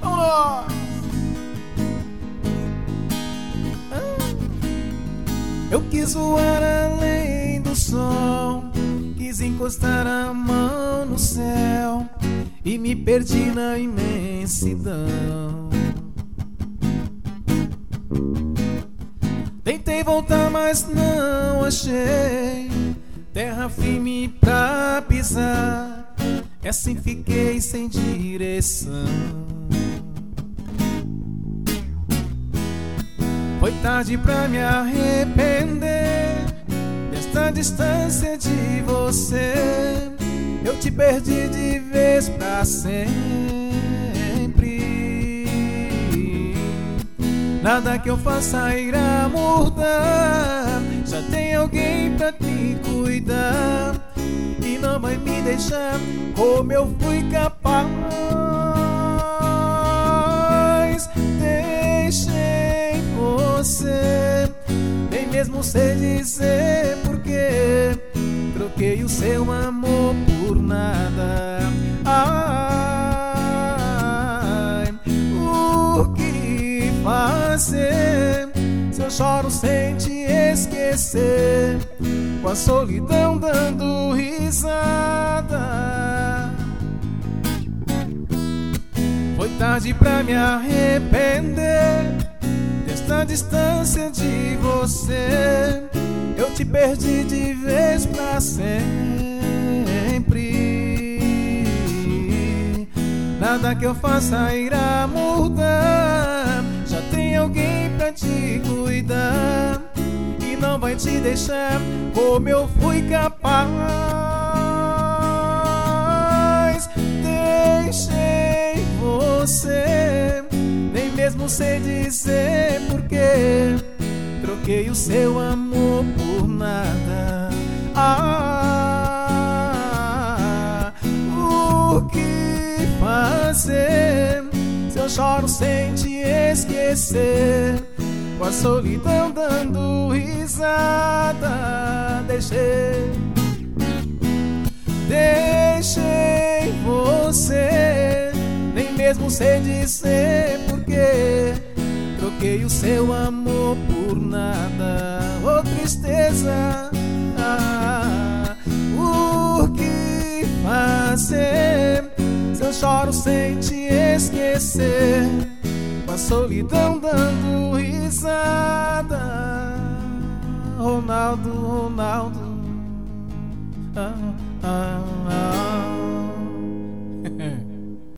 Vamos! Eu quis voar além do sol, quis encostar a mão no céu e me perdi na imensidão. Tentei voltar, mas não achei terra firme pra pisar, e assim fiquei sem direção. Foi tarde pra me arrepender desta distância de você. Eu te perdi de vez pra sempre. Nada que eu faça irá mudar. Já tem alguém pra te cuidar e não vai me deixar como eu fui capaz. Deixei você, nem mesmo sei dizer porquê. Troquei o seu amor por nada. Ai, o que fazer se eu choro sem te esquecer, com a solidão dando risada? Foi tarde pra me arrepender desta distância de você. Eu te perdi de vez pra sempre. Nada que eu faça irá mudar. Já tem alguém pra te cuidar e não vai te deixar como eu fui capaz. Deixei você, nem mesmo sei dizer porquê. Troquei o seu amor por nada. O que fazer se eu choro sem te esquecer, com a solidão dando risada? Deixei você, nem mesmo sei dizer porquê. Troquei o seu amor por nada. Oh, tristeza, o que fazer se eu choro sem te esquecer, com a solidão dando risada? Ronaldo, Ronaldo,